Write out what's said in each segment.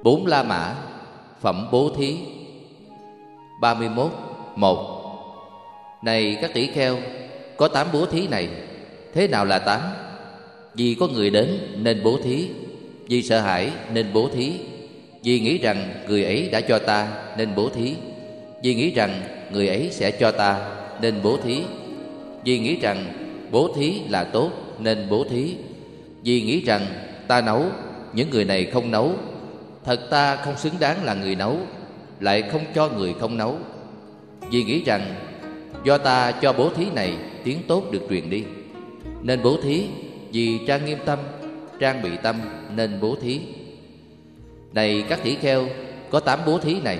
Bốn La Mã, phẩm bố thí. 31. 1. Này các tỷ kheo, có 8 bố thí này. Thế nào là 8? Vì có người đến nên bố thí, vì sợ hãi nên bố thí, vì nghĩ rằng người ấy đã cho ta nên bố thí, vì nghĩ rằng người ấy sẽ cho ta nên bố thí, vì nghĩ rằng bố thí là tốt nên bố thí, vì nghĩ rằng ta nấu, những người này không nấu, thật ta không xứng đáng là người nấu, lại không cho người không nấu, vì nghĩ rằng do ta cho bố thí này tiếng tốt được truyền đi nên bố thí, vì trang nghiêm tâm, trang bị tâm nên bố thí. Này các tỷ kheo, có 8 bố thí này.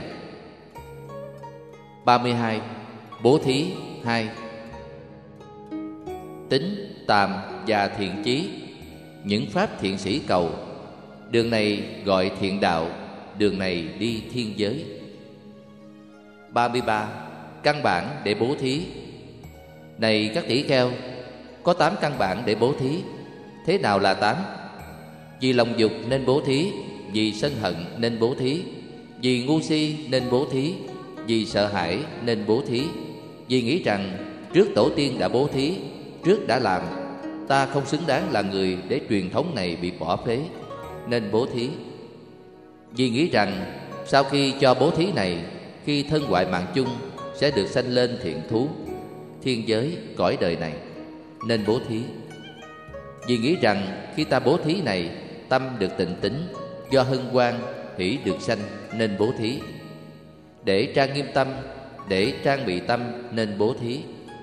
32. Bố thí 2. Tính, tàm và thiện chí, những pháp thiện sĩ cầu. Đường này gọi thiện đạo, đường này đi thiên giới. 33. Căn bản để bố thí. Này các tỷ kheo, có 8 căn bản để bố thí. Thế nào là 8? Vì lòng dục nên bố thí, vì sân hận nên bố thí, vì ngu si nên bố thí, vì sợ hãi nên bố thí, vì nghĩ rằng trước tổ tiên đã bố thí, trước đã làm, ta không xứng đáng là người để truyền thống này bị bỏ phế nên bố thí, vì nghĩ rằng sau khi cho bố thí này, khi thân hoại mạng chung sẽ được sanh lên thiện thú, thiên giới, cõi đời này nên bố thí, vì nghĩ rằng khi ta bố thí này, tâm được tịnh tín, do hân hoan hỷ được sanh nên bố thí, để trang nghiêm tâm, để trang bị tâm nên bố thí.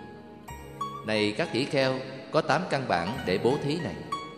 Này các tỷ kheo, có 8 căn bản để bố thí này.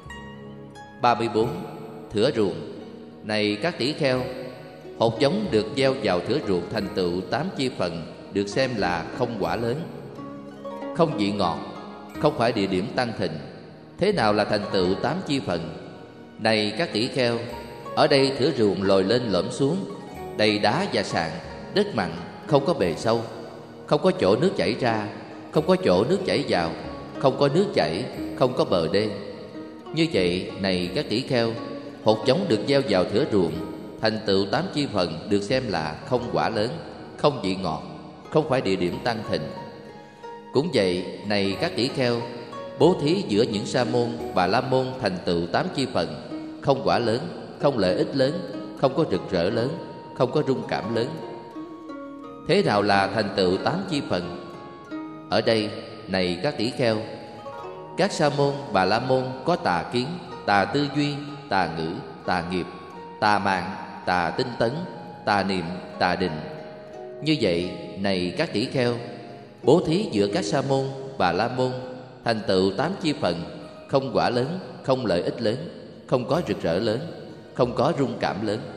34. Thửa ruộng. Này các tỷ kheo, hột giống được gieo vào thửa ruộng thành tựu 8 chi phần được xem là không quả lớn, không vị ngọt, không phải địa điểm tăng thịnh. Thế nào là thành tựu 8 chi phần? Này các tỷ kheo, ở đây thửa ruộng lồi lên lõm xuống, đầy đá và sạn, đất mặn, không có bề sâu, không có chỗ nước chảy ra, không có chỗ nước chảy vào, không có nước chảy, không có bờ đê. Như vậy, này các tỷ kheo, hột giống được gieo vào thửa ruộng thành tựu 8 chi phần được xem là không quả lớn, không vị ngọt, không phải địa điểm tăng thịnh. Cũng vậy, này các tỷ kheo, bố thí giữa những sa môn và la môn thành tựu 8 chi phần, không quả lớn, không lợi ích lớn, không có rực rỡ lớn, không có rung cảm lớn. Thế nào là thành tựu 8 chi phần? Ở đây, này các tỷ kheo, các sa môn và la môn có tà kiến, tà tư duy, tà ngữ, tà nghiệp, tà mạng, tà tinh tấn, tà niệm, tà định. Như vậy, này các tỷ kheo, bố thí giữa các sa môn và la môn thành tựu 8 chi phần, không quả lớn, không lợi ích lớn, không có rực rỡ lớn, không có rung cảm lớn.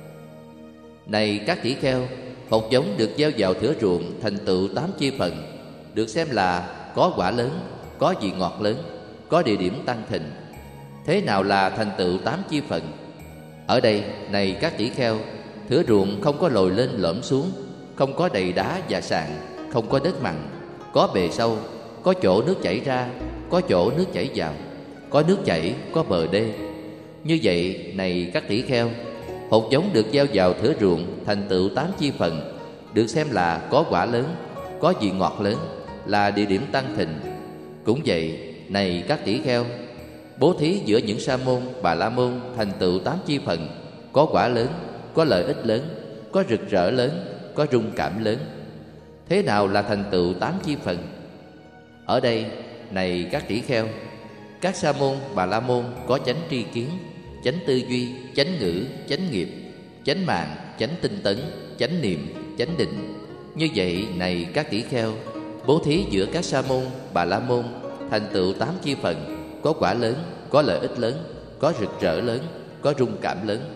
Này các tỷ kheo, hột giống được gieo vào thửa ruộng thành tựu 8 chi phần được xem là có quả lớn, có vị ngọt lớn, có địa điểm tăng thịnh. Thế nào là thành tựu 8 chi phần? Ở đây, này các tỷ kheo, thửa ruộng không có lồi lên lõm xuống, không có đầy đá và sạn, không có đất mặn, có bề sâu, có chỗ nước chảy ra, có chỗ nước chảy vào, có nước chảy, có bờ đê. Như vậy, này các tỷ kheo, hột giống được gieo vào thửa ruộng thành tựu 8 chi phần được xem là có quả lớn, có vị ngọt lớn, là địa điểm tăng thịnh. Cũng vậy, này các tỷ kheo, bố thí giữa những sa môn bà la môn thành tựu 8 chi phần, có quả lớn, có lợi ích lớn, có rực rỡ lớn, có rung cảm lớn. Thế nào là thành tựu 8 chi phần? Ở đây, này các tỷ kheo, các sa môn bà la môn có chánh tri kiến, chánh tư duy, chánh ngữ, chánh nghiệp, chánh mạng, chánh tinh tấn, chánh niệm, chánh định. Như vậy, này các tỷ kheo, bố thí giữa các sa môn bà la môn thành tựu 8 chi phần, có quả lớn, có lợi ích lớn, có rực rỡ lớn, có rung cảm lớn.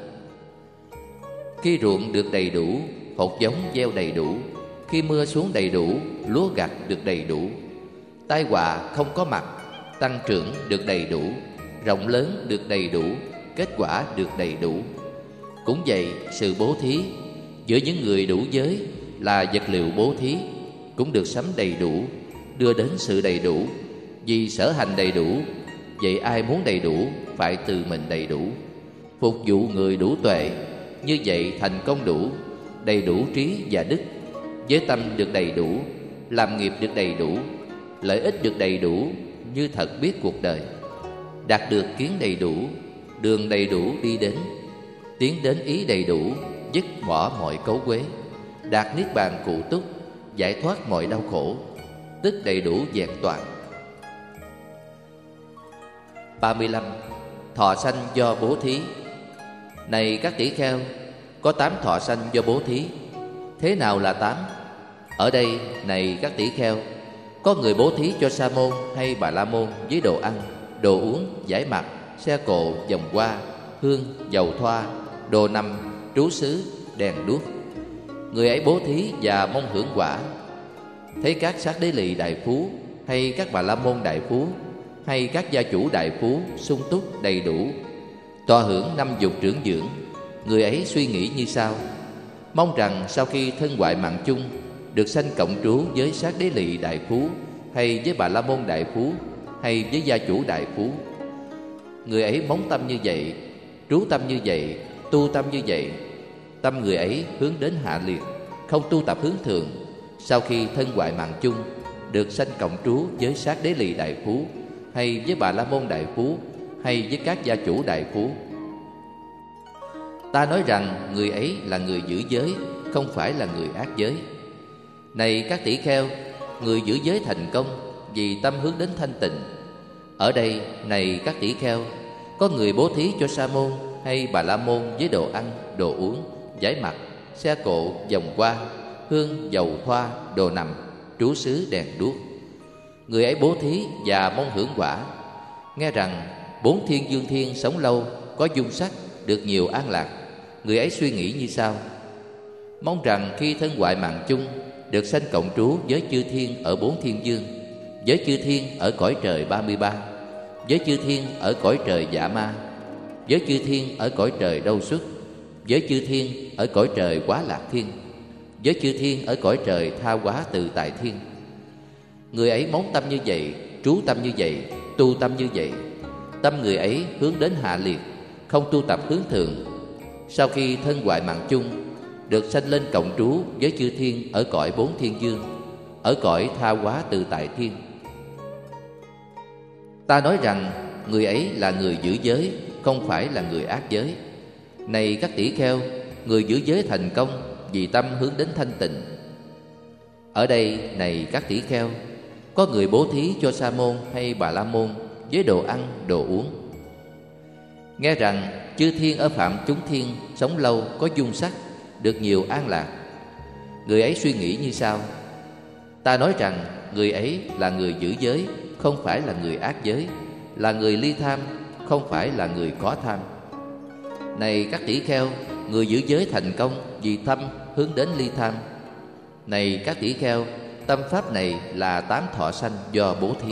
Khi ruộng được đầy đủ, hột giống gieo đầy đủ, khi mưa xuống đầy đủ, lúa gặt được đầy đủ, tai họa không có mặt, tăng trưởng được đầy đủ, rộng lớn được đầy đủ, kết quả được đầy đủ. Cũng vậy, sự bố thí giữa những người đủ giới là vật liệu bố thí cũng được sắm đầy đủ, đưa đến sự đầy đủ. Vì sở hành đầy đủ, vậy ai muốn đầy đủ phải từ mình đầy đủ. Phục vụ người đủ tuệ, như vậy thành công đủ, đầy đủ trí và đức. Với tâm được đầy đủ, làm nghiệp được đầy đủ, lợi ích được đầy đủ, như thật biết cuộc đời. Đạt được kiến đầy đủ, đường đầy đủ đi đến, tiến đến ý đầy đủ, dứt bỏ mọi cấu quế. Đạt niết bàn cụ túc, giải thoát mọi đau khổ, tức đầy đủ vẹn toàn. 35. Thọ sanh do bố thí. Này các tỷ kheo, có 8 thọ sanh do bố thí. Thế nào là 8? Ở đây, này các tỷ kheo, có người bố thí cho Sa môn hay Bà La môn với đồ ăn, đồ uống, giải mặt, xe cộ, vòng hoa, hương, dầu thoa, đồ nằm, trú xứ, đèn đuốc. Người ấy bố thí và mong hưởng quả. Thấy các sát đế lì đại phú, hay các Bà La môn đại phú, hay các gia chủ đại phú sung túc đầy đủ, tọa hưởng 5 dục trưởng dưỡng, người ấy suy nghĩ như sau: mong rằng sau khi thân hoại mạng chung, được sanh cộng trú với sát đế lì đại phú, hay với Bà La môn đại phú, hay với gia chủ đại phú. Người ấy móng tâm như vậy, trú tâm như vậy, tu tâm như vậy. Tâm người ấy hướng đến hạ liệt, không tu tập hướng thượng. Sau khi thân hoại mạng chung, được sanh cộng trú với sát đế lì đại phú, hay với Bà La môn đại phú, hay với các gia chủ đại phú. Ta nói rằng người ấy là người giữ giới, không phải là người ác giới. Này các tỷ kheo, người giữ giới thành công vì tâm hướng đến thanh tịnh. Ở đây, này các tỷ kheo, có người bố thí cho Sa môn hay Bà La môn với đồ ăn, đồ uống, giải mặt, xe cộ, vòng hoa, hương, dầu thoa, đồ nằm, trú xứ, đèn đuốc. Người ấy bố thí và mong hưởng quả. Nghe rằng 4 thiên dương thiên sống lâu, có dung sắc, được nhiều an lạc. Người ấy suy nghĩ như sau: mong rằng khi thân hoại mạng chung, được sanh cộng trú với chư thiên ở 4 thiên dương, với chư thiên ở cõi trời 33, với chư thiên ở cõi trời Dạ Ma, với chư thiên ở cõi trời Đâu Xuất, với chư thiên ở cõi trời Quá Lạc Thiên, với chư thiên ở cõi trời Tha Hóa Tự Tại Thiên. Người ấy móng tâm như vậy, trú tâm như vậy, tu tâm như vậy. Tâm người ấy hướng đến hạ liệt, không tu tập hướng thượng. Sau khi thân hoại mạng chung, được sanh lên cộng trú với chư thiên ở cõi 4 thiên dương, ở cõi Tha Hóa Tự Tại Thiên. Ta nói rằng người ấy là người giữ giới, không phải là người ác giới. Này các tỷ kheo, người giữ giới thành công vì tâm hướng đến thanh tịnh. Ở đây, này các tỷ kheo, có người bố thí cho Sa môn hay Bà La môn với đồ ăn, đồ uống. Nghe rằng chư thiên ở phạm chúng thiên sống lâu, có dung sắc, được nhiều an lạc. Người ấy suy nghĩ như sau: ta nói rằng người ấy là người giữ giới, không phải là người ác giới, là người ly tham, không phải là người có tham. Này các tỷ kheo, người giữ giới thành công vì tâm hướng đến ly tham. Này các tỷ kheo, tâm pháp này là 8 thọ sanh do bố thí.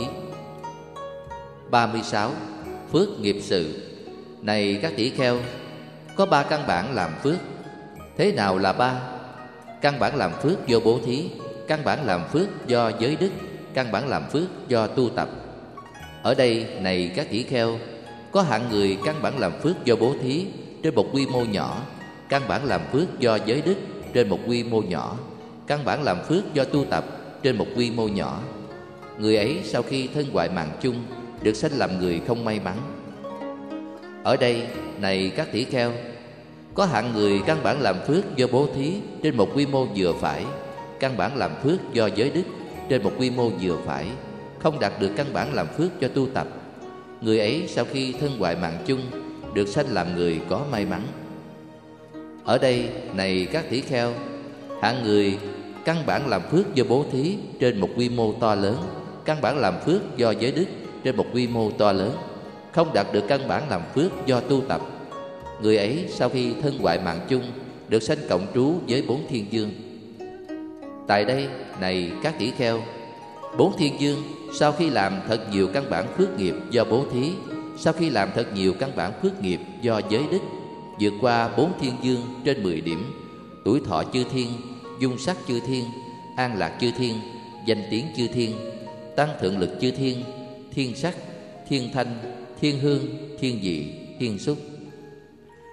36. Phước nghiệp sự. Này các tỷ kheo, có 3 căn bản làm phước. Thế nào là 3? Căn bản làm phước do bố thí, căn bản làm phước do giới đức, căn bản làm phước do tu tập. Ở đây, này các tỷ kheo, có hạng người căn bản làm phước do bố thí trên một quy mô nhỏ, căn bản làm phước do giới đức trên một quy mô nhỏ, căn bản làm phước do tu tập trên một quy mô nhỏ. Người ấy sau khi thân hoại mạng chung, được sanh làm người không may mắn. Ở đây, này các tỷ kheo, có hạng người căn bản làm phước do bố thí trên một quy mô vừa phải, căn bản làm phước do giới đức trên một quy mô vừa phải, không đạt được căn bản làm phước cho tu tập. Người ấy sau khi thân hoại mạng chung, được sanh làm người có may mắn. Ở đây, này các tỷ kheo, hạng người căn bản làm phước do bố thí trên một quy mô to lớn, căn bản làm phước do giới đức trên một quy mô to lớn, không đạt được căn bản làm phước do tu tập. Người ấy sau khi thân hoại mạng chung, được sanh cộng trú với 4 thiên dương. Tại đây, này các tỷ kheo, 4 thiên dương sau khi làm thật nhiều căn bản phước nghiệp do bố thí, sau khi làm thật nhiều căn bản phước nghiệp do giới đức, vượt qua 4 thiên dương trên 10 điểm, tuổi thọ chư thiên, dung sắc chư thiên, an lạc chư thiên, danh tiếng chư thiên, tăng thượng lực chư thiên, thiên sắc, thiên thanh, thiên hương, thiên vị, thiên xúc.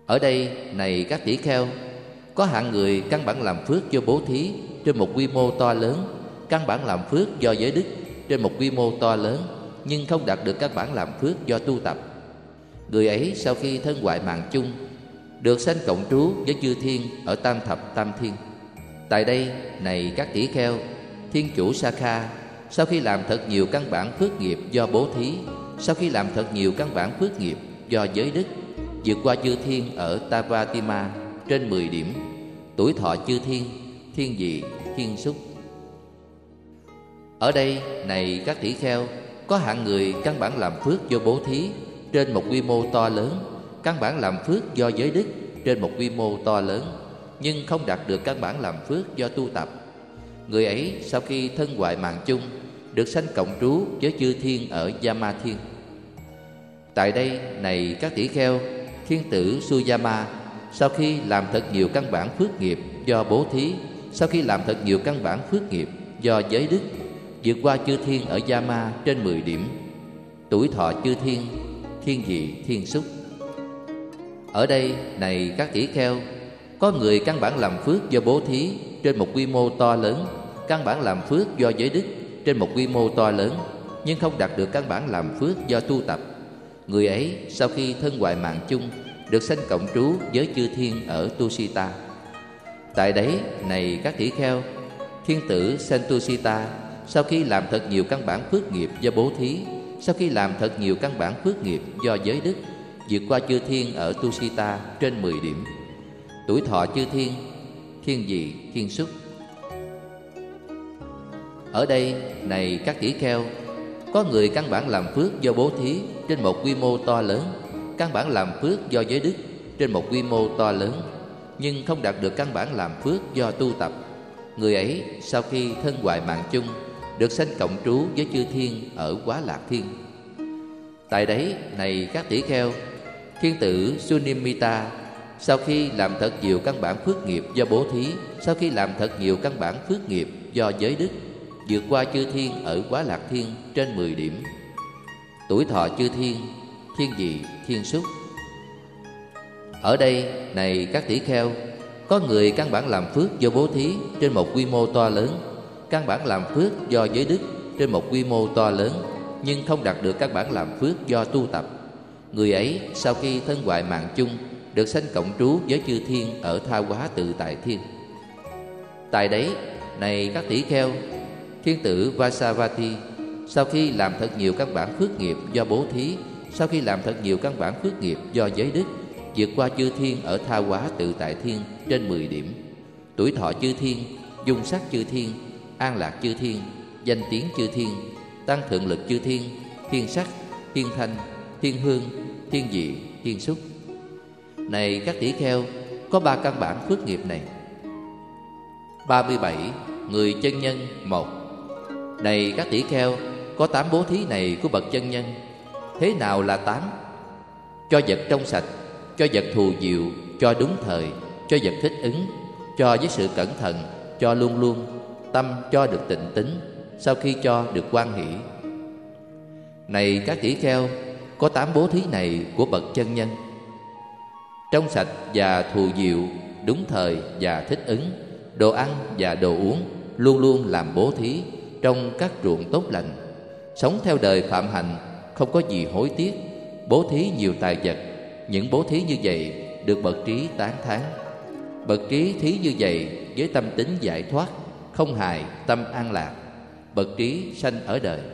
Ở đây này các tỷ kheo, có hạng người căn bản làm phước do bố thí trên một quy mô to lớn, căn bản làm phước do giới đức trên một quy mô to lớn, nhưng không đạt được căn bản làm phước do tu tập. Người ấy sau khi thân hoại mạng chung, được sanh cộng trú với chư thiên ở tam thập tam thiên. Tại đây này các tỷ kheo, thiên chủ Sakha sau khi làm thật nhiều căn bản phước nghiệp do bố thí, sau khi làm thật nhiều căn bản phước nghiệp do giới đức, vượt qua chư thiên ở Tavatima trên 10 điểm, tuổi thọ chư thiên, thiên vị, thiên súc. Ở đây này các tỷ kheo, có hạng người căn bản làm phước do bố thí trên một quy mô to lớn, căn bản làm phước do giới đức trên một quy mô to lớn, nhưng không đạt được căn bản làm phước do tu tập. Người ấy sau khi thân hoại mạng chung, được sanh cộng trú với chư thiên ở Yama thiên. Tại đây này các tỷ kheo, thiên tử Suyama sau khi làm thật nhiều căn bản phước nghiệp do bố thí, sau khi làm thật nhiều căn bản phước nghiệp do giới đức, vượt qua chư thiên ở Yama trên 10 điểm, tuổi thọ chư thiên, thiên vị, thiên súc. Ở đây này các tỷ kheo, có người căn bản làm phước do bố thí trên một quy mô to lớn, căn bản làm phước do giới đức trên một quy mô to lớn, nhưng không đạt được căn bản làm phước do tu tập. Người ấy sau khi thân hoại mạng chung, được sanh cộng trú với chư thiên ở Tusita. Tại đấy này các tỷ kheo, thiên tử Sentusita sau khi làm thật nhiều căn bản phước nghiệp do bố thí, sau khi làm thật nhiều căn bản phước nghiệp do giới đức, vượt qua chư thiên ở Tusita trên 10 điểm, tuổi thọ chư thiên, thiên vị, thiên súc. Ở đây này các tỷ kheo, có người căn bản làm phước do bố thí trên một quy mô to lớn, căn bản làm phước do giới đức trên một quy mô to lớn, nhưng không đạt được căn bản làm phước do tu tập. Người ấy sau khi thân hoại mạng chung, được sanh cộng trú với chư thiên ở Quá Lạc thiên. Tại đấy này các tỷ kheo, thiên tử Sunimita sau khi làm thật nhiều căn bản phước nghiệp do bố thí, sau khi làm thật nhiều căn bản phước nghiệp do giới đức, vượt qua chư thiên ở Quá Lạc thiên trên 10 điểm, tuổi thọ chư thiên, thiên vị, thiên súc. Ở đây này các tỷ kheo, có người căn bản làm phước do bố thí trên một quy mô to lớn, căn bản làm phước do giới đức trên một quy mô to lớn, nhưng không đạt được căn bản làm phước do tu tập. Người ấy sau khi thân hoại mạng chung, được sanh cộng trú với chư thiên ở Tha Hóa Tự Tại thiên. Tại đấy này các tỷ kheo, thiên tử Vasavati sau khi làm thật nhiều căn bản phước nghiệp do bố thí, sau khi làm thật nhiều căn bản phước nghiệp do giới đức, vượt qua chư thiên ở Tha Hóa Tự Tại thiên trên 10 điểm, tuổi thọ chư thiên, dung sắc chư thiên, an lạc chư thiên, danh tiếng chư thiên, tăng thượng lực chư thiên, thiên sắc, thiên thanh, thiên hương, thiên vị, thiên xúc. Này các tỷ kheo, có 3 căn bản phước nghiệp này. 37. Người chân nhân 1. Này các tỷ kheo, có 8 bố thí này của bậc chân nhân. Thế nào là 8? Cho vật trong sạch, cho vật thù diệu, cho đúng thời, cho vật thích ứng, cho với sự cẩn thận, cho luôn luôn, tâm cho được tịnh tín, sau khi cho được hoan hỷ. Này các tỷ kheo, có 8 bố thí này của bậc chân nhân. Trong sạch và thù diệu, đúng thời và thích ứng, đồ ăn và đồ uống, luôn luôn làm bố thí trong các ruộng tốt lành, sống theo đời phạm hạnh, không có gì hối tiếc, bố thí nhiều tài vật. Những bố thí như vậy được bậc trí tán thán. Bậc trí thí như vậy với tâm tính giải thoát, không hại, tâm an lạc, bậc trí sanh ở đời.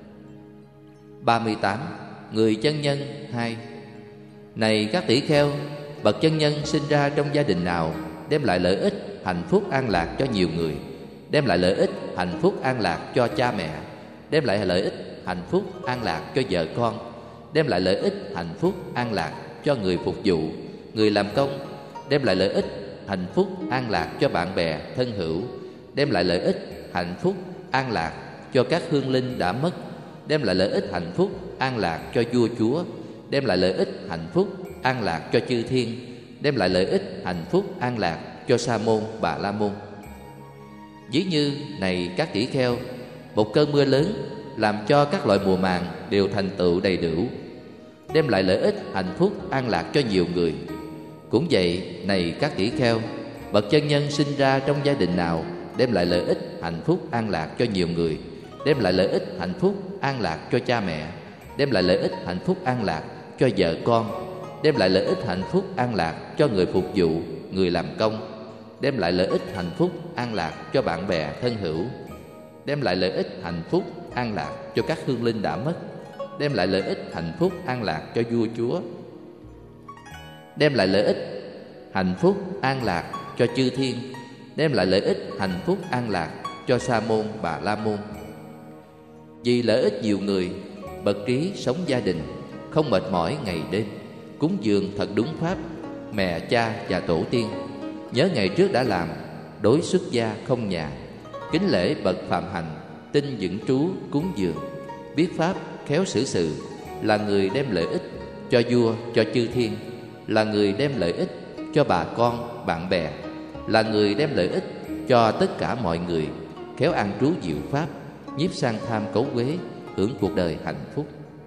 38. Người chân nhân 2. Này các tỷ kheo, bậc chân nhân sinh ra trong gia đình nào đem lại lợi ích, hạnh phúc, an lạc cho nhiều người, đem lại lợi ích, hạnh phúc, an lạc cho cha mẹ, đem lại lợi ích, hạnh phúc, an lạc cho vợ con, đem lại lợi ích, hạnh phúc, an lạc cho người phục vụ, người làm công, đem lại lợi ích, hạnh phúc, an lạc cho bạn bè, thân hữu, đem lại lợi ích, hạnh phúc, an lạc cho các hương linh đã mất, đem lại lợi ích, hạnh phúc, an lạc cho vua chúa, đem lại lợi ích, hạnh phúc, an lạc cho chư thiên, đem lại lợi ích, hạnh phúc, an lạc cho Sa môn, Bà La môn. Ví như này các tỷ kheo, một cơn mưa lớn làm cho các loại mùa màng đều thành tựu đầy đủ, đem lại lợi ích, hạnh phúc, an lạc cho nhiều người. Cũng vậy, này các tỷ kheo, bậc chân nhân sinh ra trong gia đình nào đem lại lợi ích, hạnh phúc, an lạc cho nhiều người, đem lại lợi ích, hạnh phúc, an lạc cho cha mẹ, đem lại lợi ích, hạnh phúc, an lạc cho vợ con, đem lại lợi ích, hạnh phúc, an lạc cho người phục vụ, người làm công, đem lại lợi ích, hạnh phúc, an lạc cho bạn bè, thân hữu, đem lại lợi ích, hạnh phúc, an lạc cho các hương linh đã mất, đem lại lợi ích, hạnh phúc, an lạc cho vua chúa, đem lại lợi ích, hạnh phúc, an lạc cho chư thiên, đem lại lợi ích, hạnh phúc, an lạc cho Sa môn, Bà La môn. Vì lợi ích nhiều người, bậc trí sống gia đình, không mệt mỏi ngày đêm, cúng dường thật đúng pháp mẹ cha và tổ tiên, nhớ ngày trước đã làm, đối xuất gia không nhà, kính lễ bậc phạm hành, tinh vững trú cúng dường, biết pháp khéo xử sự, là người đem lợi ích cho vua, cho chư thiên, là người đem lợi ích cho bà con, bạn bè, là người đem lợi ích cho tất cả mọi người, khéo an trú diệu pháp, nhiếp sang tham cấu uế, hưởng cuộc đời hạnh phúc.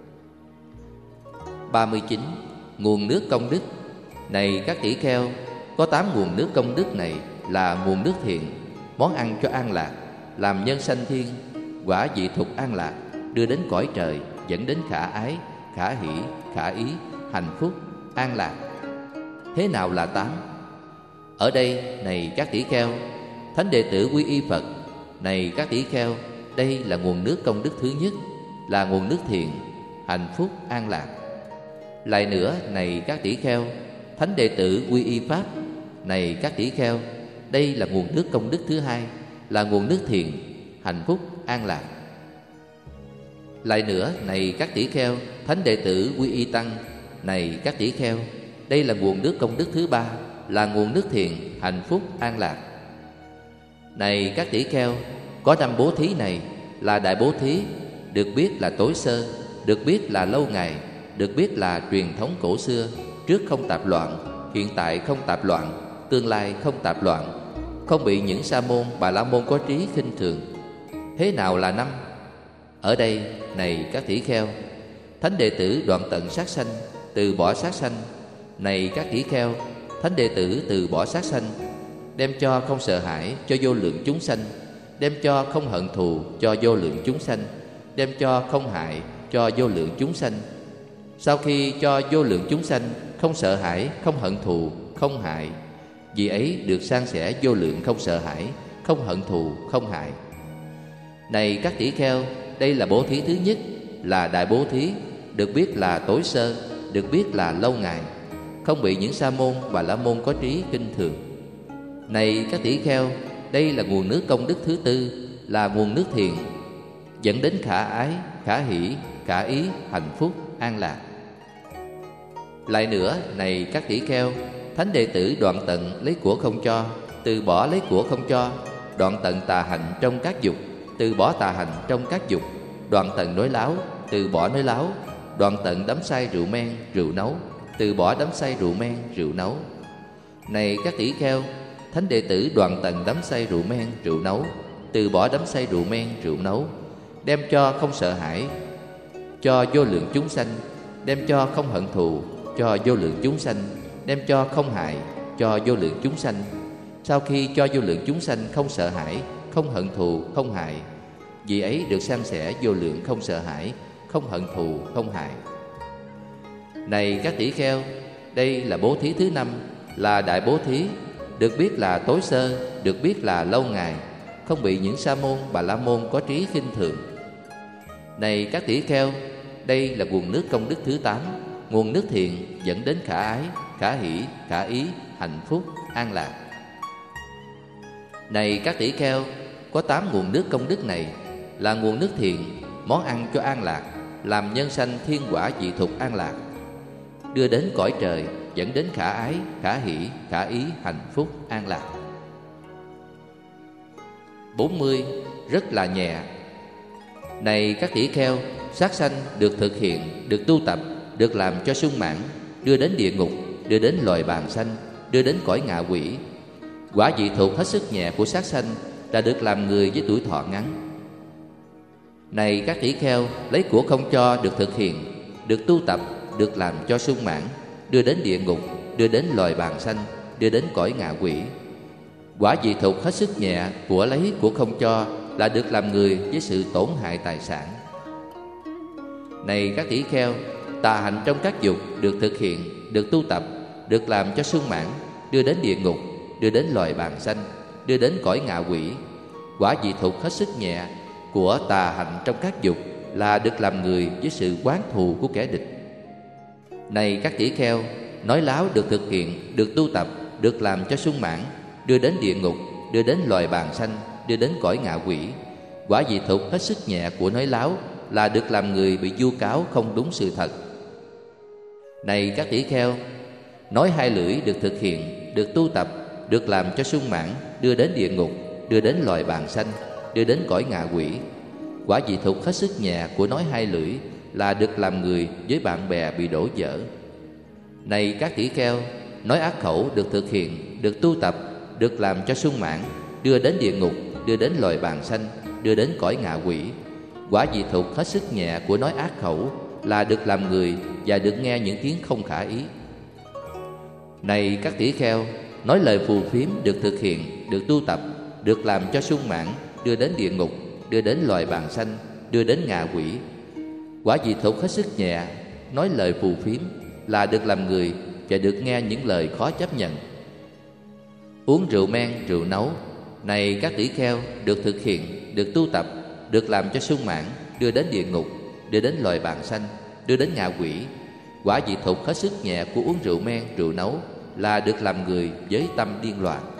39. Nguồn nước công đức. Này các tỷ kheo, có 8 nguồn nước công đức này là nguồn nước thiện, món ăn cho an lạc, làm nhân sanh thiên, quả vị thục an lạc, đưa đến cõi trời, dẫn đến khả ái, khả hỷ, khả ý, hạnh phúc, an lạc. Thế nào là 8? Ở đây, này các tỷ kheo, thánh đệ tử quy y Phật. Này các tỷ kheo, đây là nguồn nước công đức thứ nhất, là nguồn nước thiện, hạnh phúc, an lạc. Lại nữa, này các tỷ kheo, thánh đệ tử quy y Pháp. Này các tỷ kheo, đây là nguồn nước công đức thứ hai, là nguồn nước thiện, hạnh phúc, an lạc. Lại nữa, này các tỷ kheo, thánh đệ tử quy y Tăng. Này các tỷ kheo, đây là nguồn nước công đức thứ ba, là nguồn nước thiện, hạnh phúc, an lạc. Này các tỷ kheo, có 5 bố thí này là đại bố thí, được biết là tối sơ, được biết là lâu ngày, được biết là truyền thống cổ xưa, trước không tạp loạn, hiện tại không tạp loạn, tương lai không tạp loạn, không bị những Sa môn, Bà La môn có trí khinh thường. Thế nào là 5? Ở đây, này các tỷ kheo, thánh đệ tử đoạn tận sát sanh, từ bỏ sát sanh. Này các tỷ kheo, thánh đệ tử từ bỏ sát sanh, đem cho không sợ hãi cho vô lượng chúng sanh, đem cho không hận thù cho vô lượng chúng sanh, đem cho không hại cho vô lượng chúng sanh. Sau khi cho vô lượng chúng sanh không sợ hãi, không hận thù, không hại, vì ấy được san sẻ vô lượng không sợ hãi, không hận thù, không hại. Này các tỷ kheo, đây là bố thí thứ nhất, là đại bố thí, được biết là tối sơ, được biết là lâu ngày, không bị những Sa môn, Bà La môn có trí kinh thường. Này các tỷ kheo, đây là nguồn nước công đức thứ tư, là nguồn nước thiện, dẫn đến khả ái, khả hỷ, khả ý, hạnh phúc, an lạc. Lại nữa, này các tỷ kheo, thánh đệ tử đoạn tận lấy của không cho, từ bỏ lấy của không cho, đoạn tận tà hạnh trong các dục, từ bỏ tà hạnh trong các dục, đoạn tận nói láo, từ bỏ nói láo, đoạn tận đắm say rượu men, rượu nấu, từ bỏ đắm say rượu men, rượu nấu. Này các tỷ kheo, thánh đệ tử đoạn tận đắm say rượu men, rượu nấu, từ bỏ đắm say rượu men, rượu nấu, đem cho không sợ hãi cho vô lượng chúng sanh, đem cho không hận thù cho vô lượng chúng sanh, đem cho không hại cho vô lượng chúng sanh. Sau khi cho vô lượng chúng sanh không sợ hãi, không hận thù, không hại, vì ấy được san sẻ vô lượng không sợ hãi, không hận thù, không hại. Này các tỷ kheo, đây là bố thí thứ 5, là đại bố thí, được biết là tối sơ, được biết là lâu ngày, không bị những Sa môn, Bà La môn có trí khinh thường. Này các tỷ kheo, đây là nguồn nước công đức thứ 8, nguồn nước thiện, dẫn đến khả ái, khả hỷ, khả ý, hạnh phúc, an lạc. Này các tỷ kheo, có 8 nguồn nước công đức này là nguồn nước thiện, món ăn cho an lạc, làm nhân sanh thiên quả vị thục an lạc, đưa đến cõi trời, dẫn đến khả ái, khả hỷ, khả ý, hạnh phúc, an lạc. 40. Rất là nhẹ. Này các tỷ kheo, sát sanh được thực hiện, được tu tập, được làm cho sung mãn, đưa đến địa ngục, đưa đến loài bàng sanh, đưa đến cõi ngạ quỷ. Quả vị thuộc hết sức nhẹ của sát sanh là được làm người với tuổi thọ ngắn. Này các tỷ kheo, lấy của không cho được thực hiện, được tu tập, được làm cho sung mãn, đưa đến địa ngục, đưa đến loài bàng sanh, đưa đến cõi ngạ quỷ. Quả dị thục hết sức nhẹ của lấy của không cho là được làm người với sự tổn hại tài sản. Này các tỷ kheo, tà hạnh trong các dục được thực hiện, được tu tập, được làm cho sung mãn, đưa đến địa ngục, đưa đến loài bàng sanh, đưa đến cõi ngạ quỷ. Quả dị thục hết sức nhẹ của tà hạnh trong các dục là được làm người với sự oán thù của kẻ địch. Này các tỷ kheo, nói láo được thực hiện, được tu tập, được làm cho sung mãn, đưa đến địa ngục, đưa đến loài bàng sanh, đưa đến cõi ngạ quỷ. Quả dị thục hết sức nhẹ của nói láo là được làm người bị vu cáo không đúng sự thật. Này các tỷ kheo, nói hai lưỡi được thực hiện, được tu tập, được làm cho sung mãn, đưa đến địa ngục, đưa đến loài bàng sanh, đưa đến cõi ngạ quỷ. Quả dị thục hết sức nhẹ của nói hai lưỡi là được làm người với bạn bè bị đổ vỡ. Này các tỷ kheo, nói ác khẩu được thực hiện, được tu tập, được làm cho sung mãn, đưa đến địa ngục, đưa đến loài bàng sanh, đưa đến cõi ngạ quỷ. Quả dị thục hết sức nhẹ của nói ác khẩu là được làm người và được nghe những tiếng không khả ý. Này các tỷ kheo, nói lời phù phiếm được thực hiện, được tu tập, được làm cho sung mãn, đưa đến địa ngục, đưa đến loài bàng sanh, đưa đến ngạ quỷ. Quả dị thục hết sức nhẹ, nói lời phù phiếm là được làm người và được nghe những lời khó chấp nhận. Uống rượu men, rượu nấu. Này các tỷ kheo, được thực hiện, được tu tập, được làm cho sung mãn, đưa đến địa ngục, đưa đến loài bàng sanh, đưa đến ngạ quỷ. Quả dị thục hết sức nhẹ của uống rượu men, rượu nấu là được làm người với tâm điên loạn.